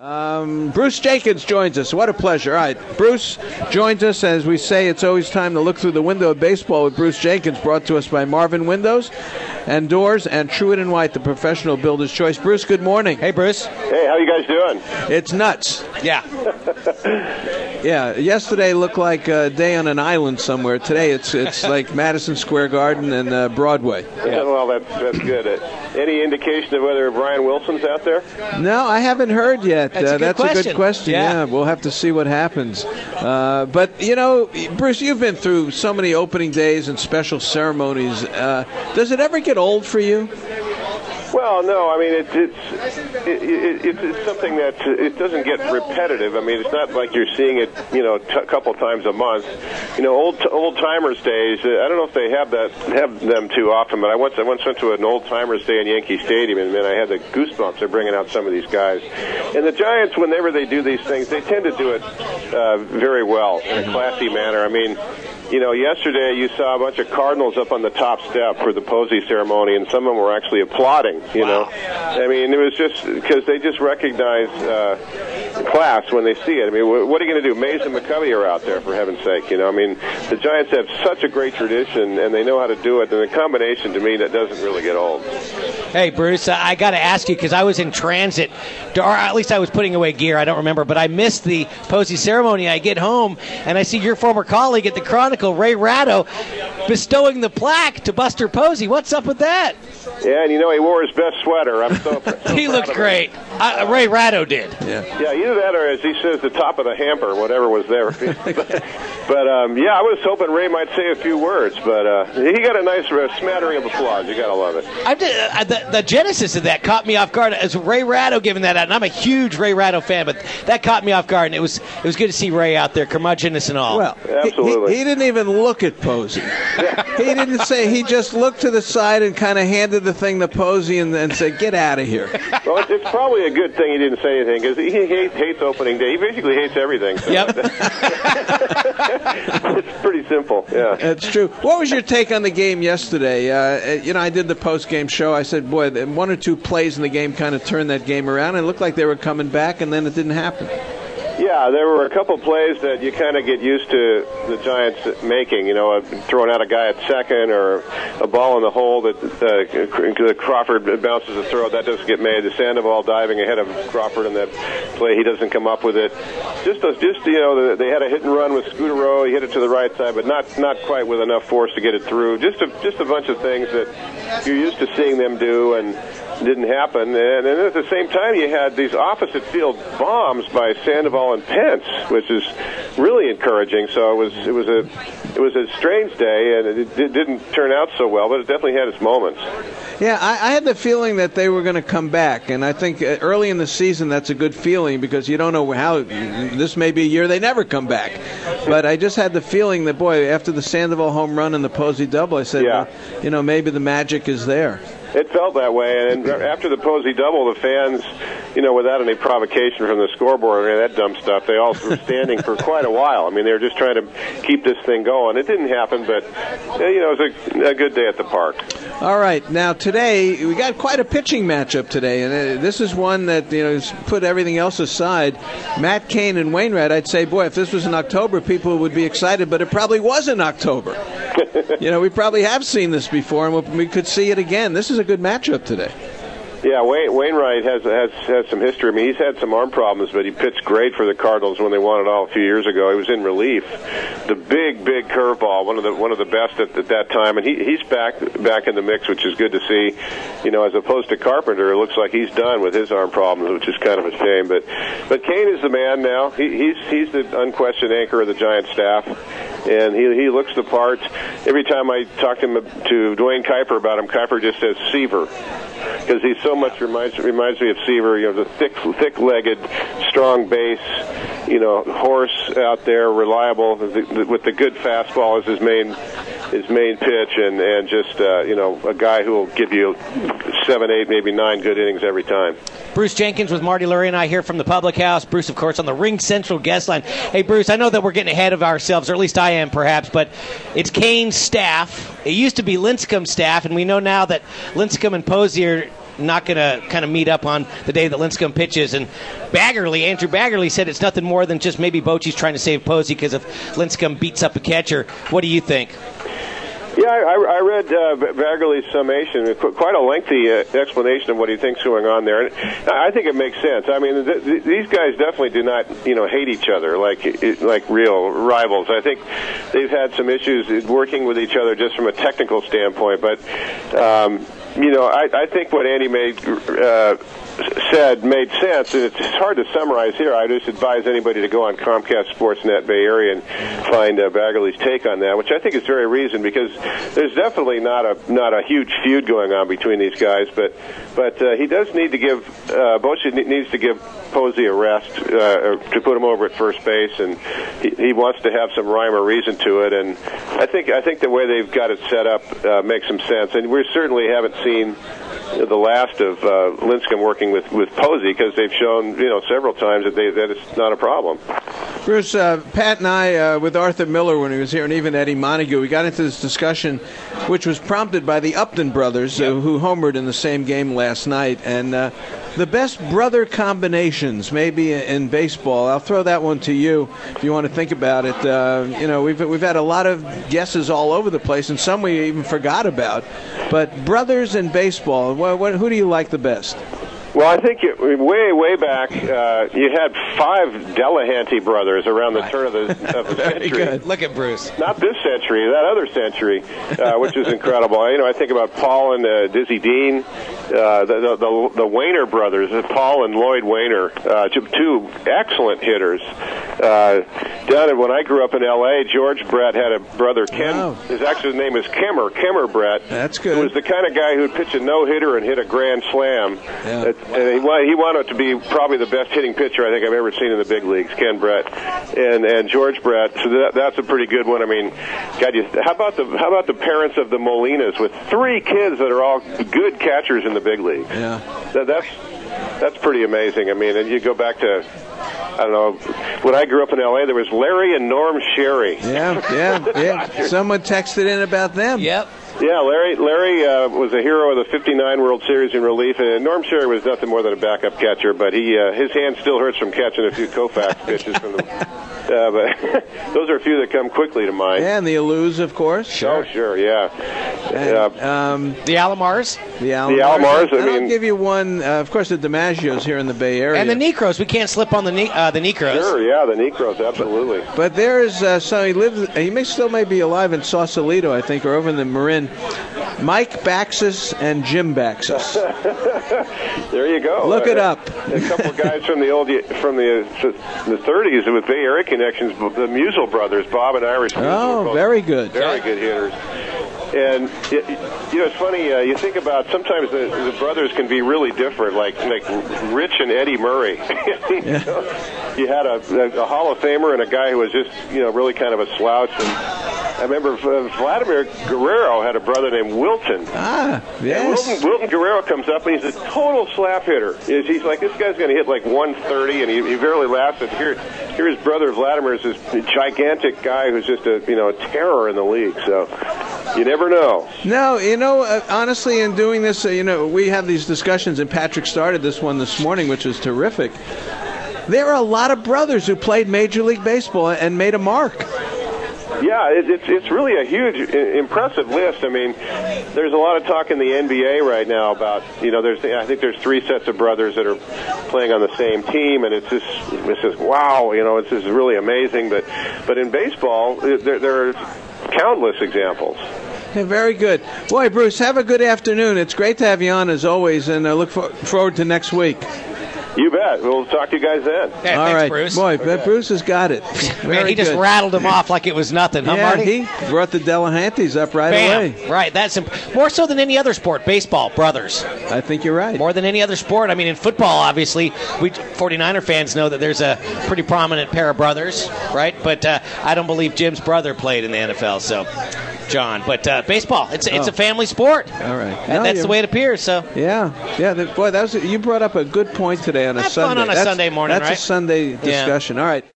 Bruce Jenkins joins us. What a pleasure. All right, Bruce joins us. As we say, it's always time to look through the window of baseball with Bruce Jenkins, brought to us by Marvin Windows and Doors and Truett & White, the professional builder's choice. Bruce, good morning. Hey, Bruce. Hey, how you guys doing? It's nuts. Yeah. Yeah, yesterday looked like a day on an island somewhere. Today it's like Madison Square Garden and Broadway. Yeah, well, that's good. Any indication of whether Brian Wilson's out there? No, I haven't heard yet. That's a good question. Yeah, we'll have to see what happens. But, you know, Bruce, you've been through so many opening days and special ceremonies. Does it ever get old for you? Well, no. I mean, it's something that it doesn't get repetitive. I mean, it's not like you're seeing it, a couple times a month. Old timers days. I don't know if they have them too often, but I once went to an old timers day in Yankee Stadium, and man, I had the goosebumps. They're bringing out some of these guys, and the Giants, whenever they do these things, they tend to do it very well in a classy manner. I mean, yesterday you saw a bunch of Cardinals up on the top step for the Posey ceremony, and some of them were actually applauding. Wow. I mean, it was just because they just recognize class when they see it. I mean, what are you going to do? Mays and McCovey are out there, for heaven's sake. I mean, the Giants have such a great tradition, and they know how to do it. And the combination, to me, that doesn't really get old. Hey, Bruce, I got to ask you, because I was in transit, or at least I was putting away gear, I don't remember, but I missed the Posey ceremony. I get home, and I see your former colleague at the Chronicle, Ray Ratto, bestowing the plaque to Buster Posey. What's up with that? Yeah, and he wore his best sweater. I'm so he looked great. Ray Ratto did. Yeah, either that or, as he says, the top of the hamper, whatever was there. But I was hoping Ray might say a few words, but he got a nice smattering of applause. You got to love it. The genesis of that caught me off guard. As Ray Ratto giving that out, and I'm a huge Ray Ratto fan, but that caught me off guard, and it was good to see Ray out there, curmudgeonous and all. Well, absolutely. He didn't even look at Posey. He didn't say. He just looked to the side and kind of handed the thing to Posey and said, "Get out of here." Well, it's probably a good thing he didn't say anything, because he hates opening day. He basically hates everything. So. Yep. It's pretty simple. Yeah, that's true. What was your take on the game yesterday? I did the post-game show. I said, boy, one or two plays in the game kind of turned that game around. It looked like they were coming back, and then it didn't happen. Yeah, there were a couple plays that you kind of get used to the Giants making, throwing out a guy at second, or a ball in the hole that Crawford bounces a throw. That doesn't get made. The Sandoval diving ahead of Crawford in that play, he doesn't come up with it. They had a hit and run with Scudero. He hit it to the right side, but not quite with enough force to get it through. Just a bunch of things that you're used to seeing them do, and didn't happen. And then at the same time, you had these opposite field bombs by Sandoval and Pence, which is really encouraging. So it was a strange day, and it didn't turn out so well, but it definitely had its moments. Yeah, I had the feeling that they were going to come back, and I think early in the season that's a good feeling, because you don't know how this may be a year they never come back. But I just had the feeling that, boy, after the Sandoval home run and the Posey double, I said, maybe the magic is there. It felt that way, and after the Posey double, the fans, without any provocation from the scoreboard or any of that dumb stuff, they all were standing for quite a while. I mean, they were just trying to keep this thing going. It didn't happen, but, it was a good day at the park. All right. Now, today, we got quite a pitching matchup today, and this is one that, put everything else aside. Matt Cain and Wainwright, I'd say, boy, if this was in October, people would be excited, but it probably was in October. We probably have seen this before, and we could see it again. This is a good matchup today. Yeah, Wainwright has some history. I mean, he's had some arm problems, but he pitched great for the Cardinals when they won it all a few years ago. He was in relief. The big curveball, one of the best at that time, and he's back in the mix, which is good to see. As opposed to Carpenter, it looks like he's done with his arm problems, which is kind of a shame. But Cain is the man now. He's the unquestioned anchor of the Giants staff, and he looks the part. Every time I talk to Dwayne Kuiper about him, Kuiper just says Seaver, because he so much reminds me of Seaver. The thick-legged, strong base, horse out there, reliable with the good fastball as his main pitch, and just a guy who will give you 7, 8, maybe 9 good innings every time. Bruce Jenkins with Marty Lurie and I here from the Public House. Bruce, of course, on the Ring Central guest line. Hey, Bruce, I know that we're getting ahead of ourselves, or at least I am, perhaps, but it's Cain's staff. It used to be Lincecum's staff, and we know now that Lincecum and Posey are not going to kind of meet up on the day that Lincecum pitches. And Andrew Baggerly said it's nothing more than just maybe Bochy's trying to save Posey because if Lincecum beats up a catcher. What do you think? Yeah, I read Baggerly's summation, quite a lengthy explanation of what he thinks going on there. And I think it makes sense. I mean, these guys definitely do not, hate each other like real rivals. I think they've had some issues working with each other just from a technical standpoint. But, I think what Andy said made sense, and it's hard to summarize here. I just advise anybody to go on Comcast Sportsnet Bay Area and find Baggerly's take on that, which I think is very reasoned, because there's definitely not a huge feud going on between these guys, but he does need to give Bochy needs to give Posey a rest to put him over at first base, and he wants to have some rhyme or reason to it, and I think the way they've got it set up makes some sense, and we certainly haven't seen the last of Lincecum working with Posey, because they've shown several times that it's not a problem. Bruce, Pat and I, with Arthur Miller when he was here, and even Eddie Montague, we got into this discussion, which was prompted by the Upton brothers, who homered in the same game last night, and the best brother combinations maybe in baseball. I'll throw that one to you if you want to think about it. We've had a lot of guesses all over the place, and some we even forgot about. But brothers in baseball, who do you like the best? Well, I think way back, you had 5 Delahanty brothers around the turn of the century. Good. Look at Bruce. Not this century, that other century, which is incredible. I think about Paul and Dizzy Dean, the Wainer brothers, Paul and Lloyd Wainer, 2 excellent hitters. When I grew up in L.A., George Brett had a brother, Ken. Wow. His name is Kemmer Brett. That's good. Who was the kind of guy who'd pitch a no-hitter and hit a grand slam. Yeah. And he wound up to be probably the best hitting pitcher I think I've ever seen in the big leagues, Ken Brett and George Brett. So that's a pretty good one. I mean, God, how about the parents of the Molinas with 3 kids that are all good catchers in the big leagues? Yeah, that's pretty amazing. I mean, and you go back to, I don't know, when I grew up in L.A., there was Larry and Norm Sherry. Yeah. Someone texted in about them. Yep. Yeah, Larry was a hero of the '59 World Series in relief, and Norm Sherry was nothing more than a backup catcher, but his hand still hurts from catching a few Koufax pitches from the. But those are a few that come quickly to mind. Yeah, and the Alous, of course. Sure. Oh, sure, yeah. And, the Alomars. The Alomars. I'll give you one. Of course, the DiMaggios here in the Bay Area, and the Necros. We can't slip on the Necros. Sure, yeah, the Necros, absolutely. But there is he still may be alive in Sausalito, I think, or over in the Marin. Mike Baxis and Jim Baxis. There you go. Look it up. A couple of guys from the 30s with Bay Area connections. The Musial brothers, Bob and Irish. Oh, very good. Very good hitters. And it's funny. You think about sometimes the brothers can be really different, like Rich and Eddie Murray. You had a Hall of Famer and a guy who was just really kind of a slouch. And I remember Vladimir Guerrero had a brother named Wilton. Yes. And Wilton Guerrero comes up and he's a total slap hitter. He's like, this guy's going to hit like 130, and he barely lasted. Here his brother Vladimir is this gigantic guy who's just a terror in the league. So you never know. No, honestly, in doing this, we have these discussions, and Patrick started this one this morning, which was terrific. There are a lot of brothers who played Major League Baseball and made a mark. Yeah, it's really a huge, impressive list. I mean, there's a lot of talk in the NBA right now about, I think there's 3 sets of brothers that are playing on the same team, and it's just wow, it's just really amazing. But in baseball, there are countless examples. Okay, very good. Boy, Bruce, have a good afternoon. It's great to have you on as always, and I look forward to next week. You bet. We'll talk to you guys then. Yeah, all thanks, right, Bruce. Boy, Bruce has got it. Man, he just rattled him off like it was nothing, huh, Marty? He brought the Delahanties up right away. Right, that's more so than any other sport. Baseball, brothers. I think you're right. More than any other sport. I mean, in football, obviously, we 49er fans know that there's a pretty prominent pair of brothers, right? But I don't believe Jim's brother played in the NFL, so John. But baseball, it's a family sport. All right. And that's the way it appears. So boy, you brought up a good point today on a Sunday. Fun on a Sunday morning, that's right? a Sunday discussion. All right.